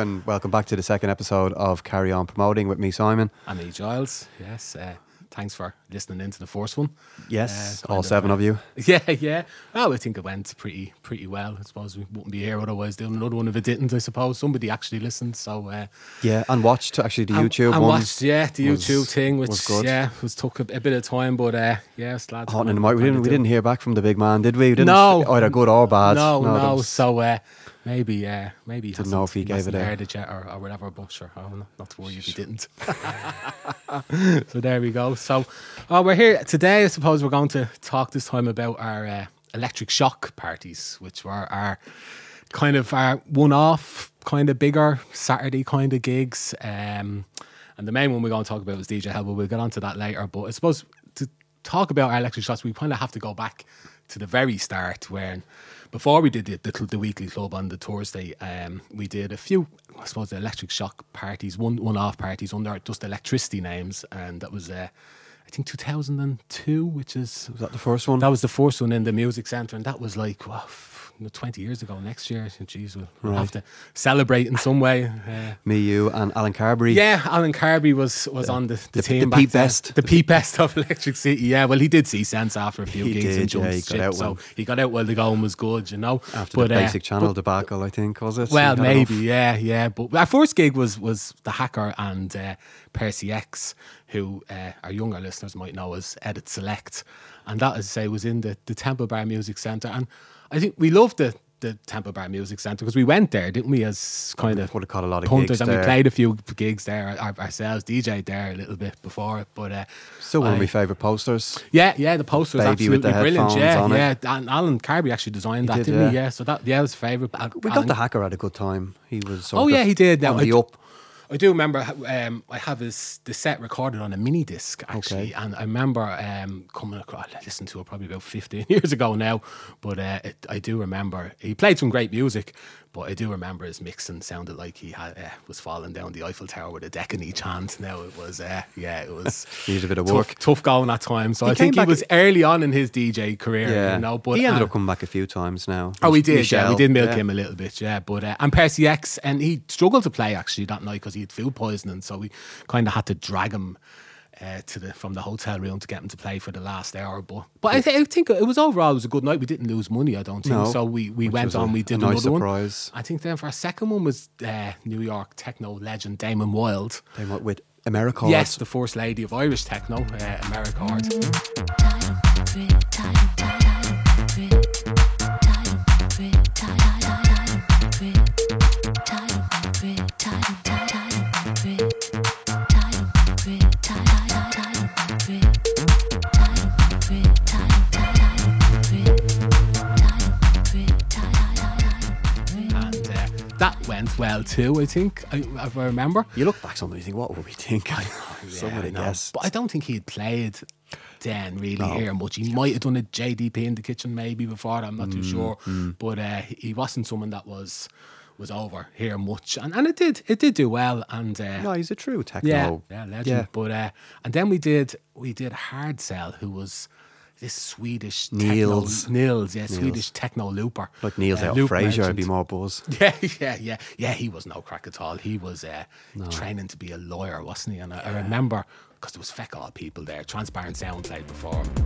and welcome back to the second episode of Carry On Promoting with me, Simon. And me, Giles. Yes, thanks for listening into the first one. Yes, all seven of you. Yeah. Well, I think it went pretty well. I suppose we wouldn't be here otherwise doing another one if it didn't, I suppose. Somebody actually listened, so... yeah, and watched actually the YouTube and one. Watched, yeah, the YouTube thing, which was good. took a bit of time, but yeah, it's glad to... Hot in the mic. We didn't hear back from the big man, did we? We didn't, No. Either good or bad. No. So... Maybe didn't know if he gave it heard it yet or whatever, but sure, not to worry if he didn't. So there we go. So we're here today. I suppose we're going to talk this time about our electric shock parties, which were our kind of our one-off, kind of bigger Saturday kind of gigs. And the main one we're going to talk about is DJ Hell, but we'll get onto that later. But I suppose to talk about our electric shocks, we kind of have to go back to the very start when... Before we did the weekly club on the Thursday, we did a few, I suppose, electric shock parties, one-off parties under just electricity names, and that was, I think, 2002, which is... Was that the first one? That was the first one in the Music Centre, and that was like, 20 years ago next year. Jeez, we'll have to celebrate in some way. Me, you, and Alan Carberry. Yeah, Alan Carberry was on the team. The Pete Best. The Pete Best of Electric City. Yeah, well, he did see sense after a few gigs and jumped ship. So he got out while the going was good, you know. After the Basic Channel debacle, I think, was it? Well, maybe, yeah. But our first gig was The Hacker and Percy X, who our younger listeners might know as Edit Select. And that, as I say, was in the Temple Bar Music Centre. And I think we loved the Temple Bar Music Centre because we went there, didn't we, as kind of would have caught a lot of punters, gigs and there. we played a few gigs there ourselves, DJ'd there a little bit before it, but still one of my favourite posters. Yeah, the poster was Baby with absolutely the brilliant. headphones on Yeah, it. and Alan Carberry actually designed that, didn't he? Yeah, so that was a favourite. We got The Hacker at a good time. He was he did. On the up. I do remember I have the set recorded on a mini disc actually, and I remember coming across. I listened to it probably about 15 years ago now, but I do remember he played some great music. But I do remember his mixing sounded like he was falling down the Eiffel Tower with a deck in each hand. Now it was, it was needed a bit of work, tough going at times. So I think he was early on in his DJ career, yeah. you know. But he ended up coming back a few times now. Oh, we did. Michelle, yeah, we did milk him a little bit, yeah. But and Percy X, and he struggled to play actually that night because he had food poisoning, so we kind of had to drag him from the hotel room to get him to play for the last hour. But I think it was overall it was a good night. We didn't lose money, I don't think. No, so we went on. We did nice another surprise. one. I think then for our second one was New York techno legend Damon Wild. They went with Americord. Yes, the first lady of Irish techno, Americord. That went well too, I think, if I remember. You look back sometimes, you think, what would we think? Somebody guessed. But I don't think he had played then really here much. He might have done a JDP in the kitchen maybe before that, I'm not too sure. But he wasn't someone that was over here much. And it did do well. And no, he's a true techno. Yeah, legend. Yeah. But and then we did Hard Cell, who was this Swedish Nils, Swedish techno looper. Like Niels out of Frasier, I'd be more buzz. Yeah, he was no crack at all. He was training to be a lawyer, wasn't he? And I remember, because there was feck all people there, Transparent Sound played before him.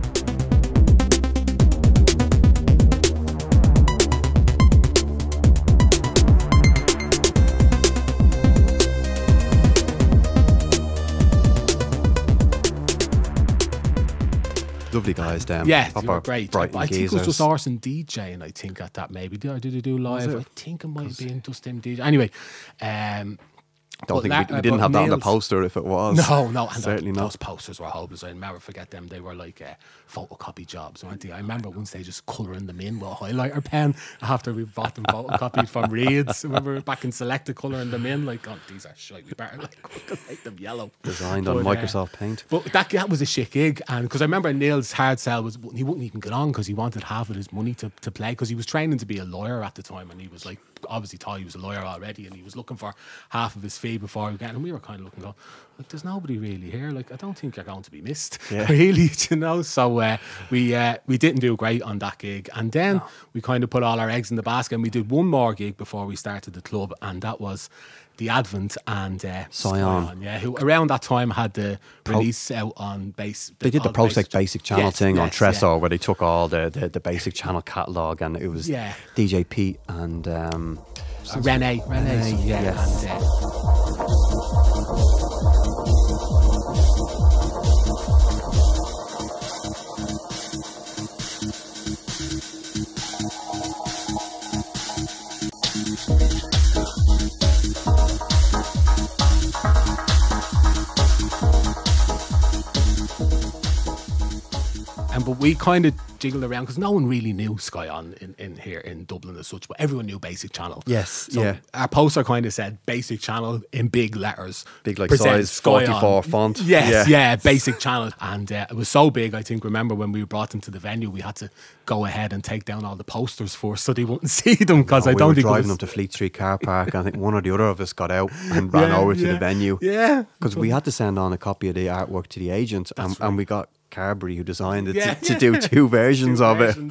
Lovely guys down. Yeah, they were great. But I think it was just Arson DJing, I think, at that maybe. Did they do live? I think it might have been just him DJ. Anyway, don't think we didn't have that on the poster if it was. No, and certainly not. Those posters were hopeless. I'll never forget them. They were like photocopy jobs, weren't they? I remember once they just colouring them in with a highlighter pen after we bought them photocopied from Reed's. Remember back in Selecta colouring them in, like, oh, these are shite. We better make them yellow. Designed on Microsoft Paint. But that was a shit gig, and because I remember Neil's Hard Sell he wouldn't even get on because he wanted half of his money to play because he was training to be a lawyer at the time, and he was like obviously thought he was a lawyer already, and he was looking for half of his fee before he got. And we were kind of looking, like, there's nobody really here. Like, I don't think you're going to be missed, really, you know. So we didn't do great on that gig, and then we kind of put all our eggs in the basket, and we did one more gig before we started the club, and that was The Advent and Scion. yeah, who around that time had the release out on base. They did the Prosec Basic Channel thing on Tresso, yeah. where they took all the Basic Channel catalogue, and it was DJ Pete and Rene, yes. But we kind of jiggled around because no one really knew Scion in here in Dublin as such, but everyone knew Basic Channel. Yes, so our poster kind of said Basic Channel in big letters. Big like size 44 font. Yes, yeah, Basic Channel. And it was so big, I think, remember when we brought them to the venue, we had to go ahead and take down all the posters first so they wouldn't see them, because I don't think we were driving them to Fleet Street car park. I think one or the other of us got out and ran over to the venue. Yeah. Because we had to send on a copy of the artwork to the agent, and we got Carberry, who designed it, to do two versions of it.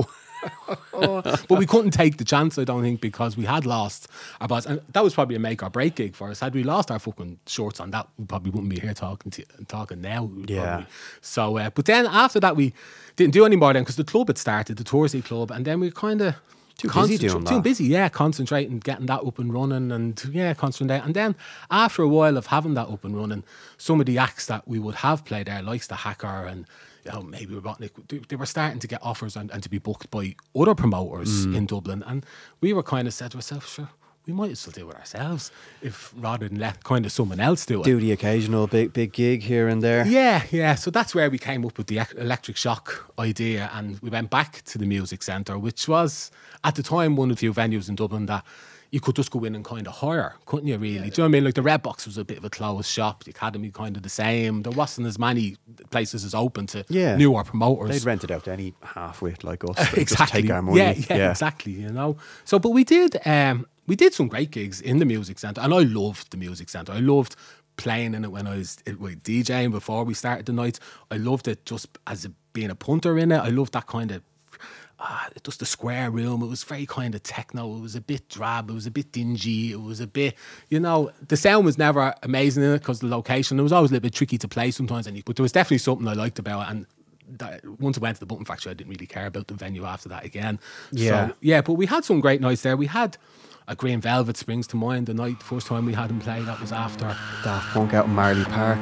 But we couldn't take the chance, I don't think, because we had lost our boss, and that was probably a make or break gig for us. Had we lost our fucking shorts on that, we probably wouldn't be here talking now. Yeah. So, but then after that, we didn't do any more then, because the club had started, the Toursey Club, and then we kind of too busy, concentrating, getting that up and running, and concentrating. And then after a while of having that up and running, some of the acts that we would have played there, like the Hacker and maybe Robotnik, they were starting to get offers and to be booked by other promoters in Dublin, and we were kind of said to ourselves, sure, we might as well do it ourselves, if rather than let kind of someone else do it. Do the occasional big gig here and there. Yeah. So that's where we came up with the Electric Shock idea, and we went back to the Music Centre, which was at the time one of the few venues in Dublin that you could just go in and kind of hire, couldn't you, really? Do you know what I mean? Like the Red Box was a bit of a closed shop, the Academy kind of the same. There wasn't as many places as open to newer promoters. They'd rent it out to any half-wit like us. Exactly. Just take our money. Yeah, exactly, So, but we did some great gigs in the Music Centre, and I loved the Music Centre. I loved playing in it when I was DJing before we started the nights. I loved it just as being a punter in it. I loved that kind of just the square room. It was very kind of techno. It was a bit drab. It was a bit dingy. It was a bit, the sound was never amazing in it because the location. It was always a little bit tricky to play sometimes. But there was definitely something I liked about it. And once I went to the Button Factory, I didn't really care about the venue after that again. Yeah. So, but we had some great nights there. We had a Green Velvet springs to mind. The first time we had him play, that was after Daft Punk out in Marley Park.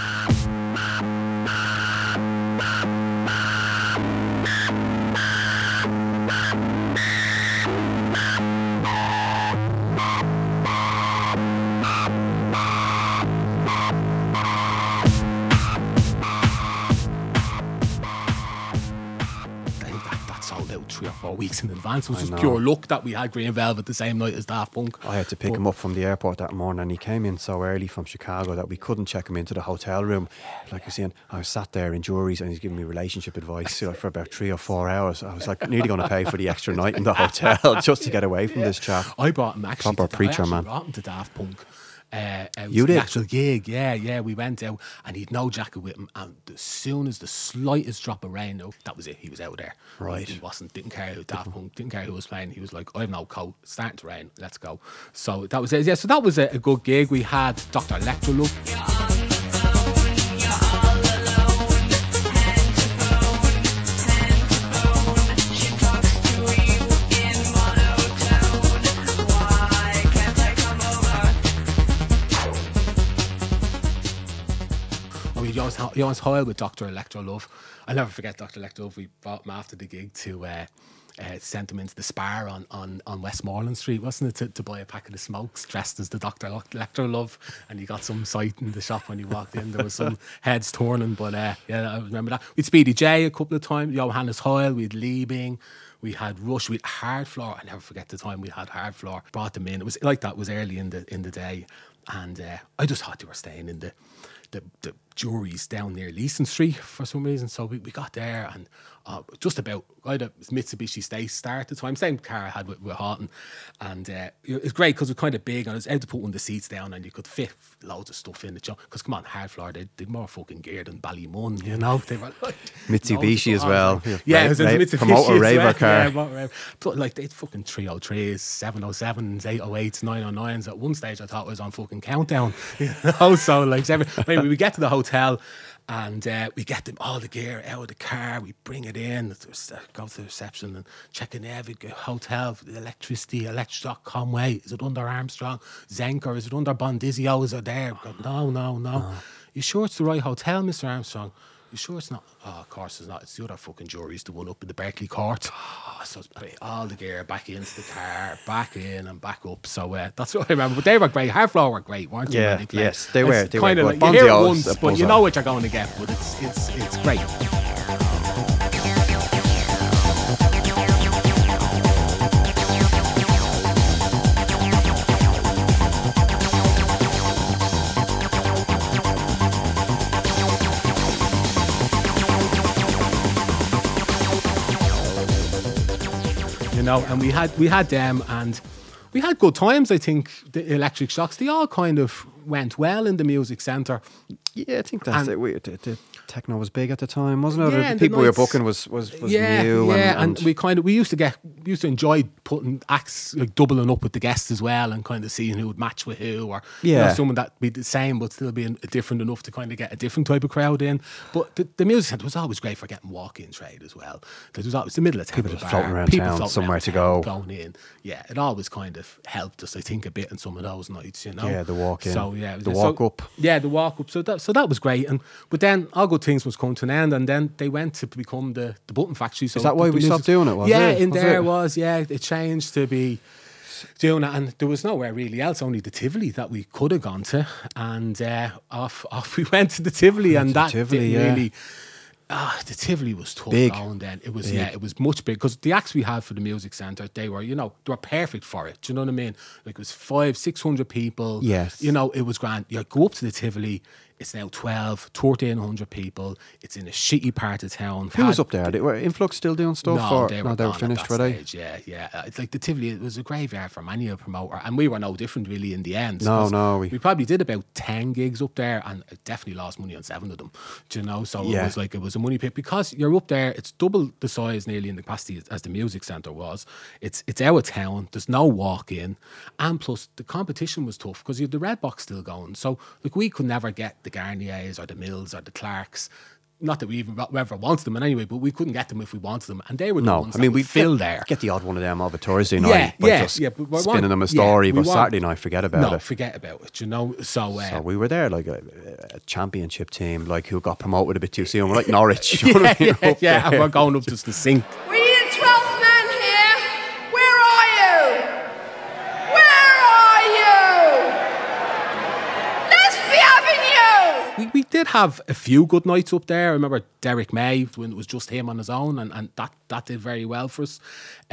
sold out 3 or 4 weeks in advance. It was just pure luck that we had Green Velvet the same night as Daft Punk. I had to pick him up from the airport that morning, and he came in so early from Chicago that we couldn't check him into the hotel room. Like you're saying, I was sat there in juries and he's giving me relationship advice for about 3 or 4 hours. I was like nearly going to pay for the extra night in the hotel just to get away from this chap. I brought him actually. Proper preacher, man. I brought him to Daft Punk. You did? The actual gig, yeah. We went out and he'd no jacket with him, and as soon as the slightest drop of rain, that was it. He was out there. Right. He didn't care who Daft Punk, didn't care who was playing. He was like, I have no coat, it's starting to rain, let's go. So that was it. Yeah, so that was a good gig. We had Dr. Electrolove. You always hoil with Dr. Electrolove. I'll never forget Dr. Electrolove. We brought him after the gig to sent him into the Spar on Westmoreland Street, wasn't it, to buy a packet of smokes dressed as the Dr. Electrolove, and he got some sight in the shop when he walked in. There was some heads turning, but I remember that. We'd Speedy J a couple of times, Johannes Hoyle, we had Liebing, we had Rush, we had Hard Floor. I never forget the time we had Hard Floor. Brought them in. It was like that. It was early in the day, and I just thought they were staying in the juries down near Leeson Street for some reason. So we got there and just about, I had a Mitsubishi State Star at the time, same car I had with Houghton. And it was great because it was kind of big and I was able to put one of the seats down and you could fit loads of stuff in it. Because come on, Hardfloor, they did more fucking gear than Ballymun, you know. They were like Mitsubishi as well. Yeah, it was a Mitsubishi promoter as raver well. car. Yeah, motor raver. But like they had fucking 303s, 707s, 808s, 909s. At one stage I thought I was on fucking Countdown. You know, so like anyway, we get to the hotel and we get them all the gear out of the car. We bring it in, go to the reception and check in every hotel, the electricity, Electric Conway. Is it under Armstrong? Zenker? Is it under Bondizio? Is it there? Go, no. You sure it's the right hotel, Mr. Armstrong? You sure it's not? Oh, of course it's not. It's the other fucking jury's the one up in the Berkeley Court. So it's put all the gear back into the car, back in and back up. So that's what I remember. But they were great. Hardfloor were great, weren't they? Yeah, yes, they were. They kind were. of like, you hear it Bonzio's once, but you know what you're going to get. But it's great. You know, and we had them, and we had good times. I think the Electric Shocks, they all kind of went well in the music centre. Yeah, I think that's it. The techno was big at the time, wasn't it? Yeah, The people we were nights- booking was new. Yeah, and we used to enjoy putting acts, like doubling up with the guests as well, and kind of seeing who would match with who, or you know, Yeah. someone that be the same but still being different enough to kind of get a different type of crowd in. But the music centre was always great for getting walk-in trade as well. There was always the middle of town, People just floating around town, somewhere to go. going in. Yeah, it always kind of helped us, I think, a bit on some of those nights, you know. Yeah, the walk-in. So yeah, The walk-up. Yeah, the walk up. So that was great. But then all good things was coming to an end, and then they went to become the Button Factory. So Is that why we stopped doing it, was yeah, it? in Was there it? was. Yeah, it changed to be doing it, and there was nowhere really else, only the Tivoli that we could have gone to, and off we went to the Tivoli, and that Tivoli, didn't yeah. really. The Tivoli was tough Big. going then. It was it was much big because the acts we had for the music centre, they were perfect for it. Do you know what I mean? Like it was 500-600 people. Yes. You know, it was grand. You go up to the Tivoli, it's now 1,300 people. It's in a shitty part of town. Who was up there? Were Influx still doing stuff? No, they were they were gone finished, at were that they? stage, yeah. It's like the Tivoli, it was a graveyard for many a promoter, and we were no different really in the end. No, 'cause no, we probably did about 10 gigs up there, and I definitely lost money on 7 of them. Do you know? So Yeah. it was a money pit because you're up there. It's double the size nearly in the capacity as the music centre was. It's out of town. There's no walk in, and plus the competition was tough because you had the Red Box still going. So like we could never get the Garniers or the Mills or the Clarks. Not that we even ever wanted them in any way, but we couldn't get them if we wanted them, and they were the No, ones I mean that we we'd fill there. Get the odd one of them of a Thursday night, but but spinning them a story. we But want- Saturday night, forget about it. Forget about it. You know, so So we were there like a championship team, like who got promoted a bit too soon. We're like Norwich, you know what I mean? Up and there. we're going up just to sing. We need a 12th man here. Where are you? Where are you? Let's be having you. We did have a few good nights up there. I remember Derek May when it was just him on his own, and that did very well for us.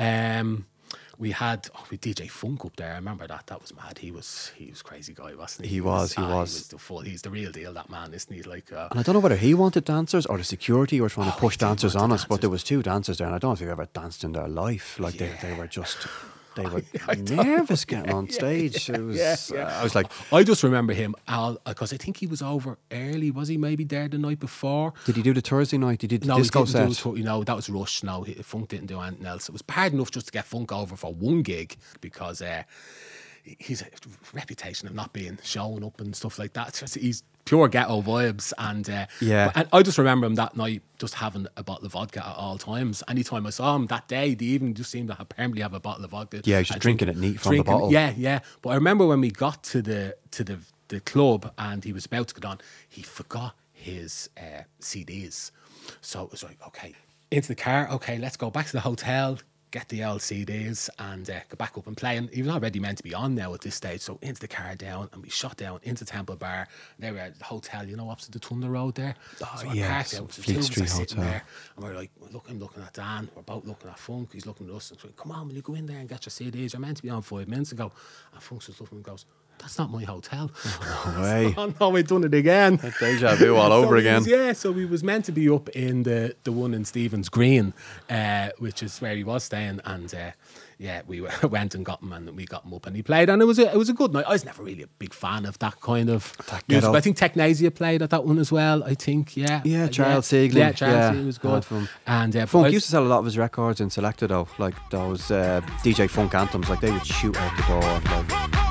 We had DJ Funk up there. I remember that. That was mad. He was crazy guy, wasn't he? He was. He's the real deal. That man, isn't he? Like, And I don't know whether he wanted dancers or the security were trying to push he did dancers want on the us, but dancers. there was 2 dancers there, and I don't know if they've ever danced in their life. Like they were just. They were I don't nervous getting on stage. It was. I was like, I just remember him because I think he was over early. Was he maybe there the night before? did he do the Thursday night? Did he do the No, disco he didn't set? do that was Rush. No, Funk didn't do anything else. It was hard enough just to get Funk over for one gig because he's a reputation of not being showing up and stuff like that. He's pure ghetto vibes, and and I just remember him that night just having a bottle of vodka at all times. Anytime I saw him that day, the evening just seemed to permanently have a bottle of vodka. Yeah, he was just drinking it neat from the bottle. Yeah. But I remember when we got to the club and he was about to get on, he forgot his CDs. So it was like, okay, into the car. Okay, let's go back to the hotel. Get the old CDs and go back up and play. And he was already meant to be on now at this stage. So into the car down, and we shot down into Temple Bar. They were at the hotel, opposite the Thunder Road there. So I parked out, so Fleet two of us Street are sitting Hotel. there, and we're like, I'm looking at Dan. We're both looking at Funk. He's looking at us and saying, come on, will you go in there and get your CDs? You're meant to be on 5 minutes ago. And Funk's just looking and goes, that's not my hotel. No way. Oh no, we've done it again. Deja vu all over again. So we was meant to be up in the one in Stephen's Green, which is where he was staying, and we went and got him, and we got him up, and he played, and it was a good night. I was never really a big fan of that kind of music. I think Technasia played at that one as well. I think, Yeah, Charles Siegelin. Yeah, Charles Siegelin was good. And Funk used to sell a lot of his records in Selected though, like those DJ Funk anthems. Like they would shoot out the door. Like.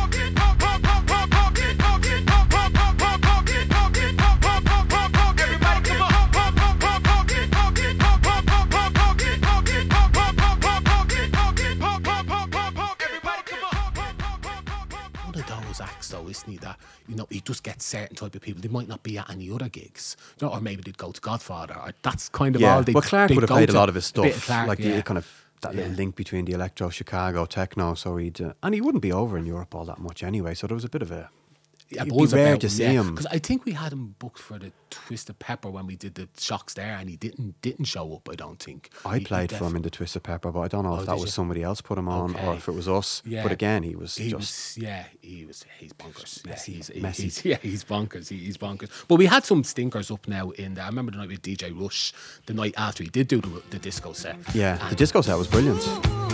Acts though, isn't he, that he just gets certain type of people. They might not be at any other gigs, or maybe they'd go to Godfather, or that's kind of all they. Well, Clark would have played a lot of his stuff, Clark, like the kind of that little link between the electro Chicago techno. So and he wouldn't be over in Europe all that much anyway. So there was a bit of a. It'd be rare to see him, because I think we had him booked for the Twisted Pepper when we did the Shocks there, and he didn't show up. I don't think I played for him in the Twisted Pepper, but I don't know if that was somebody else put him on or if it was us. Yeah. But again, he's bonkers. Yes, he's bonkers. He's bonkers. But we had some stinkers up now in there. I remember the night with DJ Rush, the night after he did do the disco set. Yeah, the disco set was brilliant.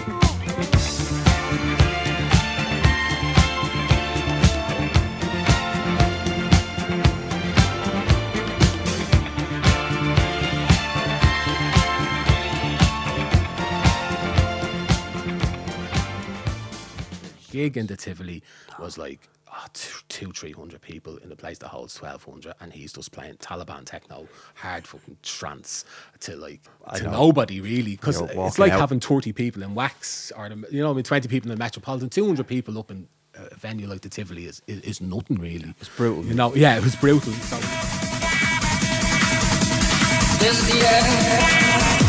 Gig in the Tivoli was like 200-300 people in a place that holds 1,200, and he's just playing Taliban techno, hard fucking trance to nobody really, because it's like having 30 people in Wax, or 20 people in the Metropolitan. 200 people up in a venue like the Tivoli is nothing really. It's brutal. It was brutal. So. This the end.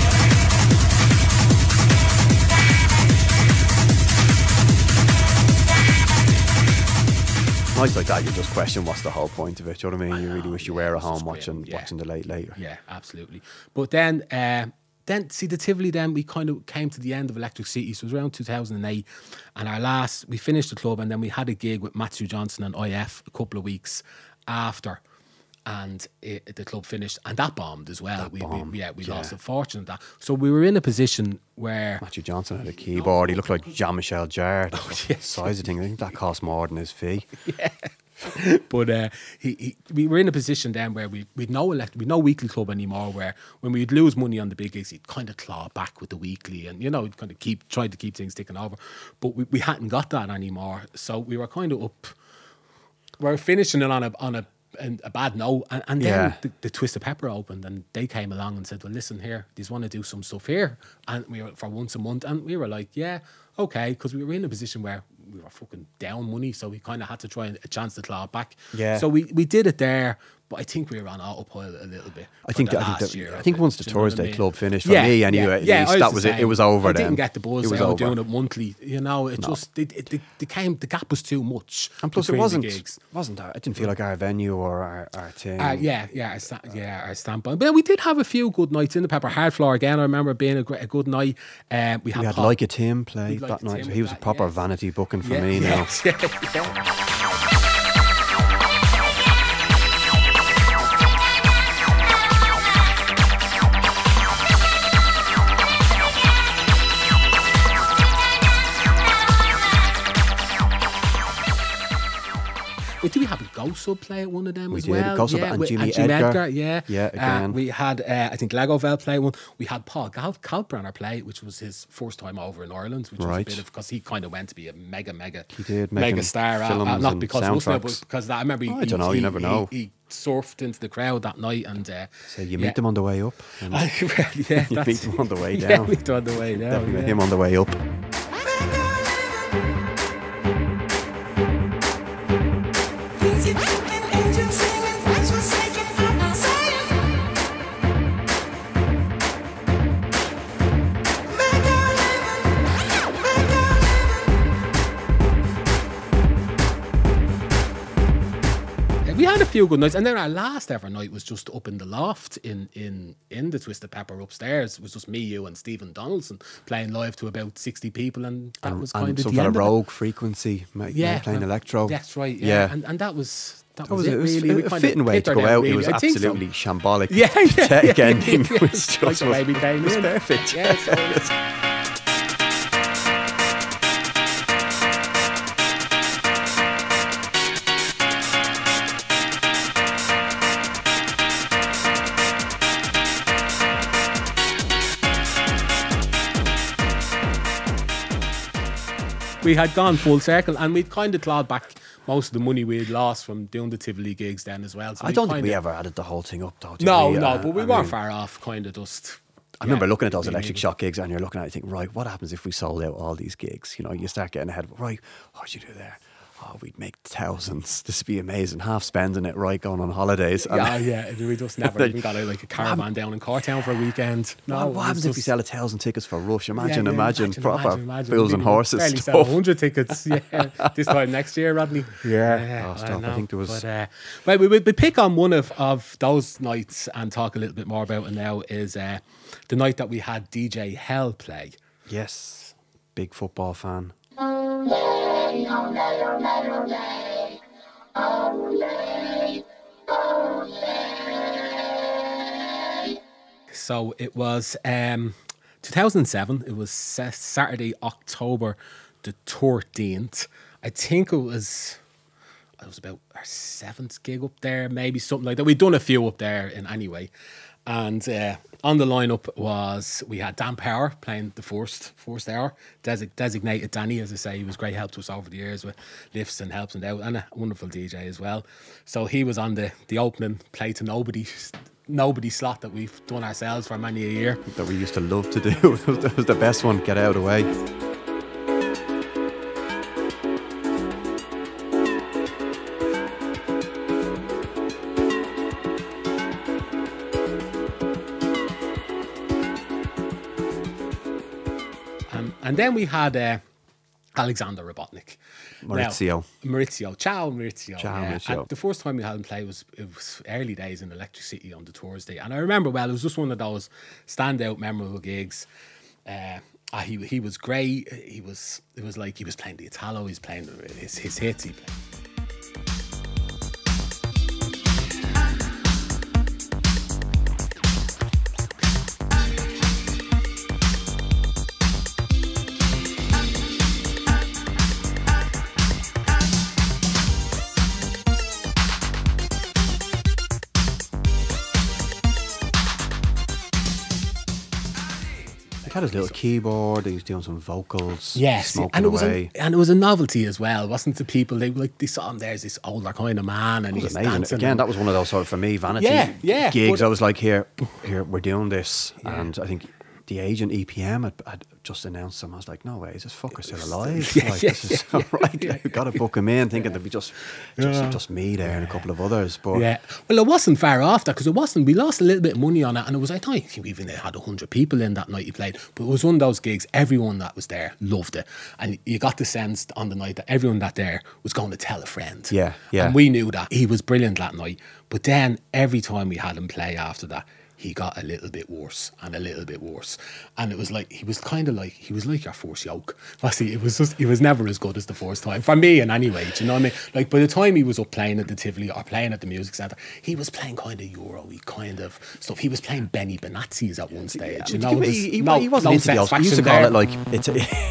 Nights like that, you just question what's the whole point of it. Do you know what I mean? You really wish you were at home watching the late later. Yeah, absolutely. But then see the Tivoli. Then we kind of came to the end of Electric City. So it was around 2008, and we finished the club, and then we had a gig with Matthew Johnson and IF a couple of weeks after. And the club finished, and that bombed as well. We lost a fortune at that. So we were in a position where Matthew Johnson had a keyboard. He looked like Jean-Michel Jarre. The size of thing. I think that cost more than his fee. Yeah. But we were in a position then where we'd no weekly club anymore, where when we'd lose money on the big gigs, he'd kind of claw back with the weekly, and kind of tried to keep things ticking over. But we hadn't got that anymore. So we were kind of up. We were finishing it on a bad note, and then the Twisted Pepper opened, and they came along and said, well, listen here, do you want to do some stuff here? And we were for once a month, and we were like, yeah, okay, because we were in a position where we were fucking down money, so we kind of had to try a chance to claw it back. So we did it there, but I think we were on autopilot a little bit. I think once the Thursday club finished for me anyway, at least that was it. It was over then. I didn't get the buzz out of doing it monthly. The gap was too much. And plus, it wasn't that. It didn't feel like our venue or our thing. Our standpoint. But we did have a few good nights in the Pepper. Hard Floor again, I remember being a good night. We had Like a Tim play that night. So he was a proper vanity booking for me now. Wait, did we have a Ghost Sub play at one of them as well? We did, Ghost Sub and Jimmy Edgar. Again. We had, I think, Legovell play one. We had Paul Kalkbrenner play, which was his first time over in Ireland, which was a bit of, because he kind of went to be a mega star. Not because of us now, but because I remember I don't know, you never know. He surfed into the crowd that night, and so you meet them on the way up. You meet them on the way down. Meet them on the way down. Definitely him on the way up. few good nights. And then our last ever night was just up in the loft in the Twisted Pepper upstairs. It was just me, you, and Stephen Donaldson playing live to about 60 people, and that was kind of some the kind end of of it. rogue frequency, playing electro. That's right. Yeah, and that was. That was it, It was really. We a kind fitting of way hit to her go down, out. really. It was I think so. absolutely shambolic. Yeah, Pathetic ending. yeah. It was just Like the way we came it was in. perfect. Yeah, so we had gone full circle, and we'd kind of clawed back most of the money we had lost from doing the Tivoli gigs then as well. So I don't think we ever added the whole thing up, though. did No, we? but we I weren't mean, far off, kind of just. I remember looking at those Electric Shock gigs, and you're looking at it, think, right, what happens if we sold out all these gigs? You know, you start getting ahead of it. Right, what'd you do there? Oh, we'd make thousands. This would be amazing. Half spending it, right, going on holidays. And Yeah. We just never even got a caravan down in Cortown for a weekend. No, what happens if we sell 1,000 tickets for Rush? Imagine proper imagine. fools and horses Barely stuff. sell 100 tickets. Yeah, this time next year, Rodney. Yeah. Oh, stop. I know. think there was- But, right, we pick on one of those nights and talk a little bit more about it now. Is the night that we had DJ Hell play. Yes, big football fan. So it was 2007. It was Saturday, October the 13th. I think it was about our 7th gig up there, maybe something like that. We'd done a few up there in anyway. And on the lineup we had Dan Power playing the first hour, designated Danny, as I say. He was great help to us over the years with lifts and helps and out, and a wonderful DJ as well. So he was on the opening play to nobody slot that we've done ourselves for many a year. That we used to love to do. That was the best one. Get out of the way. And then we had Alexander Robotnik. Maurizio. Ciao Maurizio. Ciao, Maurizio. And the first time we had him play was early days in Electric City on the Thursday. And I remember, it was just one of those standout, memorable gigs. He was great. It was like he was playing the Italo, he was playing his hits. He played. He had his little keyboard. He was doing some vocals. Yes, smoking and it was away. and it was a novelty as well, wasn't it? People they saw him there as this older kind of man, and It was he's amazing. dancing. Again, that was one of those sort of, for me, vanity Yeah, gigs. but- I was like, here, we're doing this. And I think the agent EPM had just announced him. I was like, no way, is this fucker still alive? This is all right. We've got to book him in, thinking there'd be just me there and a couple of others. But Yeah, well, it wasn't far off that, because it wasn't. We lost a little bit of money on it, and it was. I don't think we even had 100 people in that night he played. But it was one of those gigs. Everyone that was there loved it, and you got the sense on the night that everyone that there was going to tell a friend. Yeah. And we knew that he was brilliant that night. But then every time we had him play after that, he got a little bit worse and a little bit worse. And it was like, he was like your first yoke. He was never as good as the first time. For me, in any way, do you know what I mean? Like, by the time he was up playing at the Tivoli or playing at the Music Centre, he was playing kind of Euro-y kind of stuff. He was playing Benny Benazzi's at one stage. You know, he wasn't into the old. We used to call it like, it's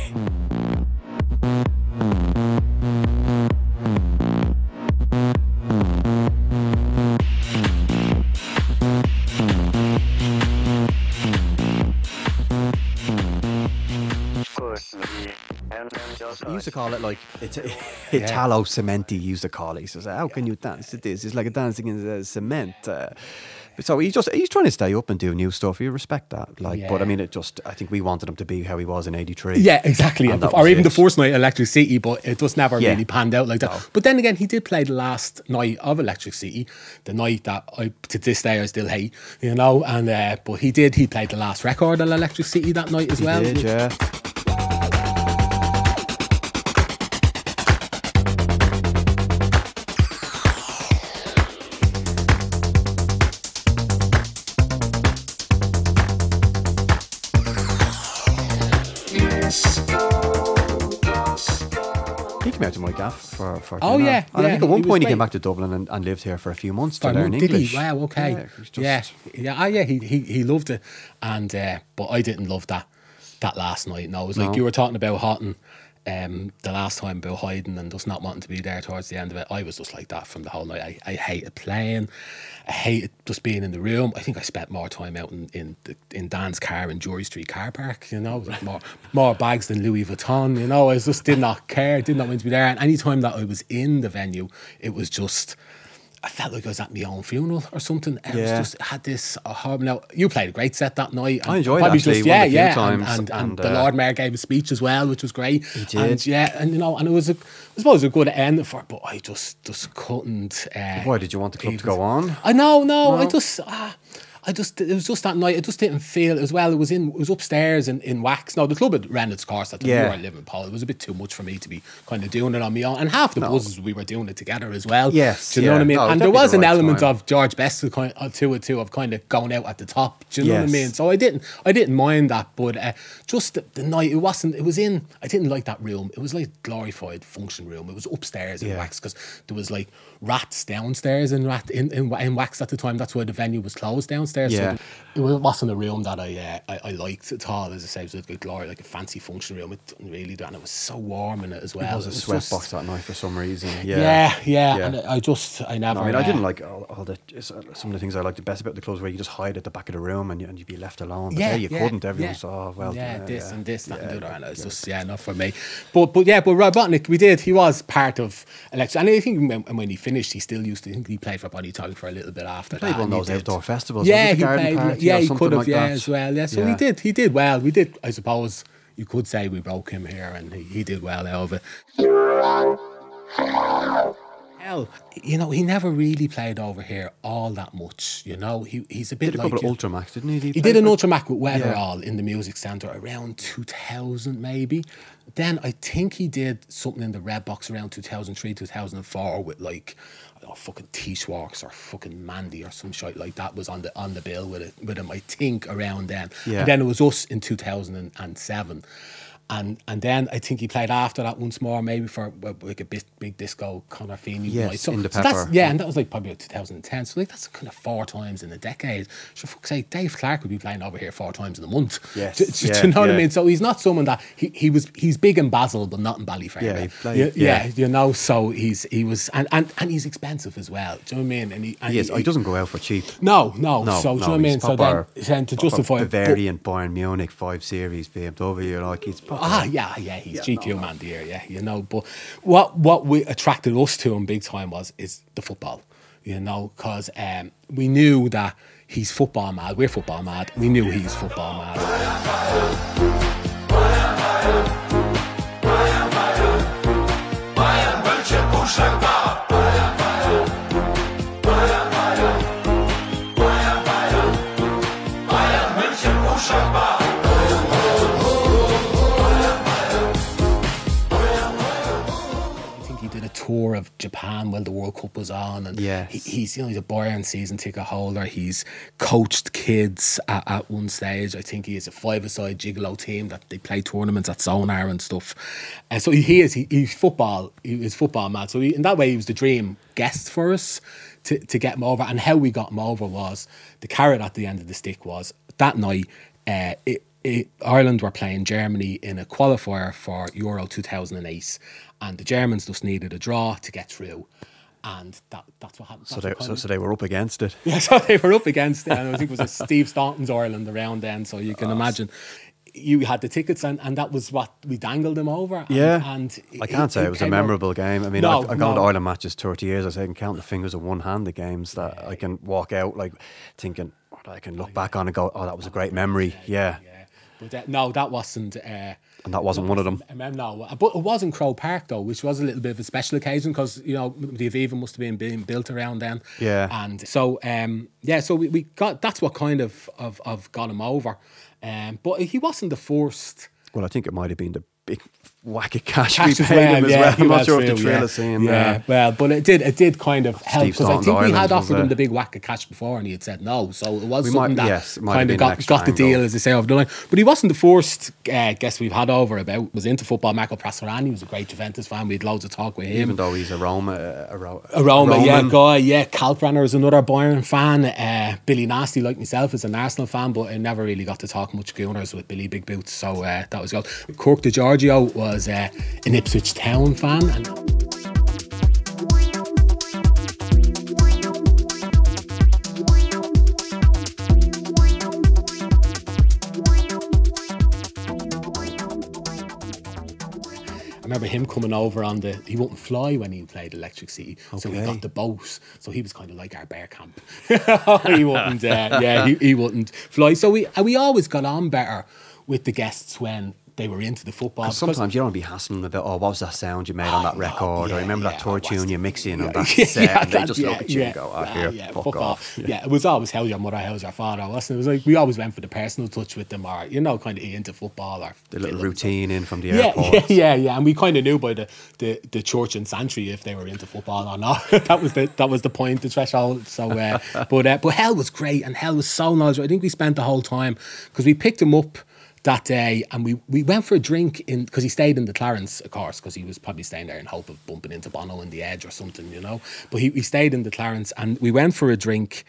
he used to call it like Italo Cementi. He used to call it. He says, "How can you dance to this? It's like dancing in cement." So he's trying to stay up and do new stuff. You respect that, but I mean, I think we wanted him to be how he was in '83. Yeah, exactly. Or even the first night Electric City, but it just never really panned out like that. No. But then again, he did play the last night of Electric City, the night that to this day I still hate, you know. And but he played the last record of Electric City that night as well. He did, yeah. came out to my gaff for Oh, dinner. yeah, And I yeah, think at one he was point he great. came back to Dublin and lived here for a few months to For a learn month, did English. he? Wow, okay. Yeah, it was just, yeah. He loved it, and but I didn't love that last night. No, it was like No. you were talking about Houghton. The last time about hiding and just not wanting to be there towards the end of it, I was just like that from the whole night. I hated playing. I hated just being in the room. I think I spent more time out in Dan's car in Jury Street car park. You know, like more bags than Louis Vuitton. You know, I just did not care. Did not want to be there. And any time that I was in the venue, it was just. I felt like I was at my own funeral or something. It was just had this horrible. Now you played a great set that night. I enjoyed it, probably actually. just Won a few yeah, times, and the Lord Mayor gave a speech as well, which was great. He did. And and you know, and it was I suppose a good end for it, but I just couldn't. Why did you want the club to go on? I know, no. I just it was just that night. I just didn't feel as well. It was upstairs in Wax. No, the club had ran its course at the Yeah. where I live in Paul. It was a bit too much for me to be kind of doing it on my own. And half the buzzes we were doing it together as well. Yes, do you know what I yeah. mean? No, and there definitely was the an right element time. of George Best to it too, of kind of going out at the top. Do you know what I Yes. mean? So I didn't mind that, but just the night it was in. I didn't like that room. It was like glorified function room. It was upstairs in Yeah. Wax because there was like rats downstairs in Wax at the time. That's why the venue was closed downstairs. Yeah. So it wasn't a room that I liked at all. As I say, it was like glory, like a fancy function room. It didn't really do, and it was so warm in it as well. It was a sweatbox that night for some reason. Yeah. Yeah. And I never. I mean, I didn't like all the some of the things I liked the best about the clubs where you just hide at the back of the room and you'd be left alone. But there you couldn't. Everyone's this and this, that and the other, and it's just not for me. But Robotnik, he was part of election, and I think when he finished, he still used to. I think he played for Bonnie Tyler for a little bit after He played that. one of and those he did. outdoor festivals. Yeah, was it he the Garden played. Party Yeah, or he something could have. like Yeah, that? as well. Yeah, so Yeah. he did well. We did. I suppose you could say we broke him here, and he did well out of it. Hell, you know, he never really played over here all that much. You know, he's a bit Did a like couple of Ultramax, didn't he? he did an Ultramac with Weatherall in the Music Centre around 2000 maybe. Then I think he did something in the Red Box around 2003, 2004 with like, I don't know, fucking T-Schwartz or fucking Mandy or some shit like that was on the bill with him, I think, around then. Yeah. And then it was us in 2007. And then I think he played after that once more, maybe for like a big disco Conor Feeney Yes, night. So, in the so that's, Pepper. and that was like probably 2010. So like that's kind of 4 times in a decade. So for fuck's sake, Dave Clark would be playing over here 4 times in a month. Yes, Do yeah, you know what I yeah. mean? So he's not someone that he's big in Basel, but not in Ballyfermot. Yeah, he played- yeah, yeah. you know. So he was and he's expensive as well. Do you know what I mean? And He doesn't go out for cheap. No. No, So do you know what I mean? So then to justify it, Bavarian, Bayern Munich, 5 Series, BMW, like he's he's GQ man dear, you know. But what we attracted us to him big time is the football, you know, because we knew that he's football mad. We're football mad. We knew he's football mad. I think he did a tour of Japan while the World Cup was on, and Yes. he's he's a Bayern season ticket holder. He's coached kids at one stage. I think he is a 5-a-side gigolo team that they play tournaments at Sonar and stuff. And so he's football. He is football mad. So in that way, he was the dream guest for us to get him over. And how we got him over was the carrot at the end of the stick was that night. Ireland were playing Germany in a qualifier for Euro 2008, and the Germans just needed a draw to get through, and that's what happened. So they were up against it. Yeah, so they were up against it, and I think it was a Steve Staunton's Ireland around then, so you can imagine. You had the tickets, and that was what we dangled him over. And I can't say it was a came out- memorable game. I mean, No, I've gone to no. Ireland matches 30 years. I say I can count the fingers of one hand the games that I can walk out like thinking, or I can look back on and go, oh, that was a great memory. Yeah. But no, that wasn't. And that wasn't one of them. No, but it was in Crow Park though, which was a little bit of a special occasion because you know the Aviva must have been being built around then. Yeah. And so so we got that's what kind of got him over. But he wasn't the first. Well, I think it might have been whack of cash Cash we as paid him as yeah, well. he I'm not was sure if the through, thrill yeah. of seeing Yeah, well, but it did kind of help Steve because I Staunton's think we Ireland had was offered him there. the big whack of cash before and he had said no. So it was We something might- that yes, it might have kind of been an got extra the deal, angle. as they say, over the line. But he wasn't the first guest we've had over about was into football. Marco Prasorani was a great Juventus fan. We had loads of talk with him. Even though he's a Roma, Roman. yeah, guy, yeah. Kalkbrenner is another Bayern fan. Billy Nasty, like myself, is an Arsenal fan, but I never really got to talk much Gunners with Billy Big Boots, so that was good. Kirk DiGiorgio was an Ipswich Town fan. And I remember him coming over on he wouldn't fly when he played Electric City, so he Okay. got the boat. So he was kind of like our bear camp. He wouldn't, he wouldn't fly. So we always got on better with the guests when they were into the football. Because sometimes you don't want to be hassling them about, oh, what was that sound you made on that record? yeah, or remember that yeah, tour what was tune the- you mix in on Yeah, that set? And they that- just look at you and go, here, fuck off. Yeah, it was always how's your mother, how's your father, wasn't it? It was like we always went for the personal touch with them, or kind of into football, or The little routine in from the Yeah, airport. yeah, and we kind of knew by the church and Santry if they were into football or not. that was the point, the threshold. So, but Hell was great, and Hell was so knowledgeable. I think we spent the whole time because we picked him up that day, and we went for a drink because he stayed in the Clarence, of course, because he was probably staying there in hope of bumping into Bono in the Edge or something, But he stayed in the Clarence, and we went for a drink.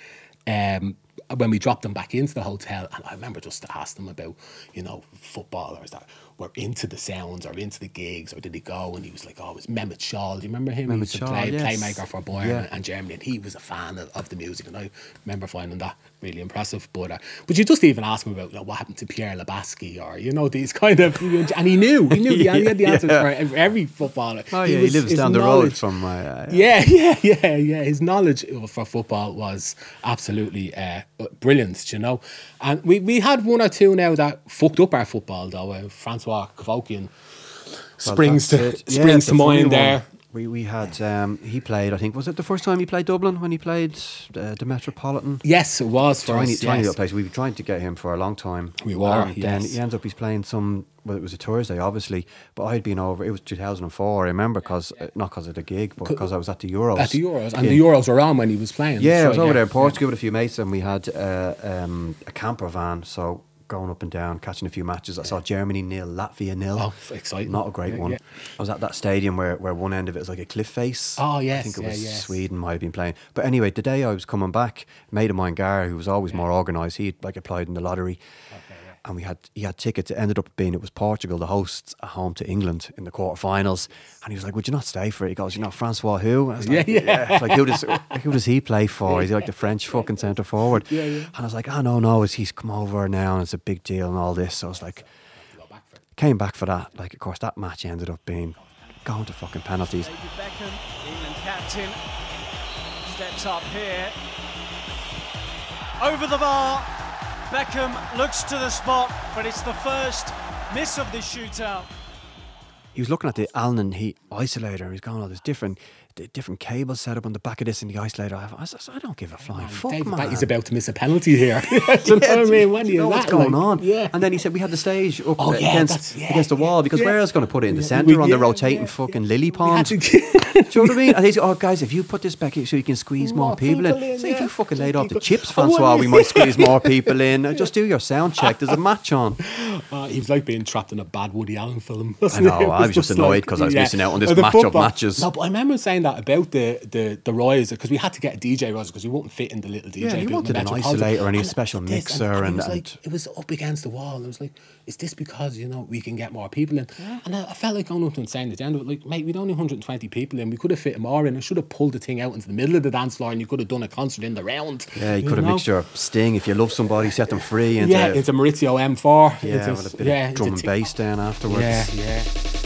When we dropped them back into the hotel, and I remember just asked them about, footballers that were into the sounds or into the gigs, or did he go? And he was like, oh, it was Mehmet Scholl. Do you remember him? He Mehmet used to Scholl, play yes. playmaker for Bayern Yeah. and Germany, and he was a fan of the music, and I remember finding that really impressive. But you just even ask him about what happened to Pierre Lebowski, or these kind of, and he knew he had the answers for every footballer. Oh, yeah, he lives his down the road knowledge- from... yeah. His knowledge for football was absolutely brilliant, And we had one or two now that fucked up our football, though. Francois Kevokian springs to mind there. We had he played, I think, was it the first time he played Dublin when he played the Metropolitan? Yes, it was for Tiny us. little Yes. place. We were trying to get him for a long time. We were, And then yes. he ends up he's playing it was a Thursday, obviously, but I'd been over, it was 2004, I remember, not because of the gig, but because I was at the Euros. At the Euros, and the Euros were on when he was playing. Yeah, so, I was over there in Portugal with a few mates, and we had a camper van, so going up and down, catching a few matches. I saw Germany 0, Latvia 0. Oh, exciting. Not a great one. Yeah. I was at that stadium where one end of it was like a cliff face. Oh, yes, I think it was yes. Sweden might have been playing. But anyway, the day I was coming back, a mate of mine, Gar, who was always more organised, he'd applied in the lottery. And he had tickets. It ended up being, it was Portugal, the hosts, at home to England in the quarterfinals. And he was like, would you not stay for it? He goes, Francois who? I was like, yeah. Like, who does he play for? Is he like the French fucking centre forward? Yeah. And I was like, no, he's come over now and it's a big deal and all this. So I was like, came back for that. Like, of course, that match ended up being going to fucking penalties. David Beckham, England captain, steps up here. Over the bar. Beckham looks to the spot, but it's the first miss of the shootout. He was looking at the Allen heat isolator. He's going, there's different cables set up on the back of this in the isolator. I said, I don't give a flying fuck, David man. He's about to miss a penalty here. Do you know what I mean? When Do you know what's that, going like, on? Yeah. And then he said we had the stage up that's- against the wall because yeah. where else going to put it in the Yeah, centre on the yeah, rotating yeah, fucking yeah. lily We had pond? to Do you know what I mean? And he said, oh guys, if you put this back here so you can squeeze more people in. Say if yeah. you fucking laid off the People- chips, Oh, Francois, yeah. we might squeeze more people in. Just do your sound check. There's a match on. He was like being trapped in a bad Woody Allen film. I know, I was just annoyed 'cause I was missing out on this The match of football. matches. No, but I remember saying that about the riser because we had to get a DJ riser because we wouldn't fit in the little DJ. Yeah, you booth in wanted the an Metropolitan. isolator and a And special this, mixer and it was and- like it was up against the wall. And it was like, is this because we can get more people in? And I felt like going up and saying at the end of it, like, mate, we'd only 120 people in. We could have fit more in. I should have pulled the thing out into the middle of the dance floor, and you could have done a concert in the round. Yeah, you could have know? mixed your Sting. If you love somebody, set them free. Into, Into Maurizio M4. yeah, into, with a bit of drum and bass then afterwards. Yeah.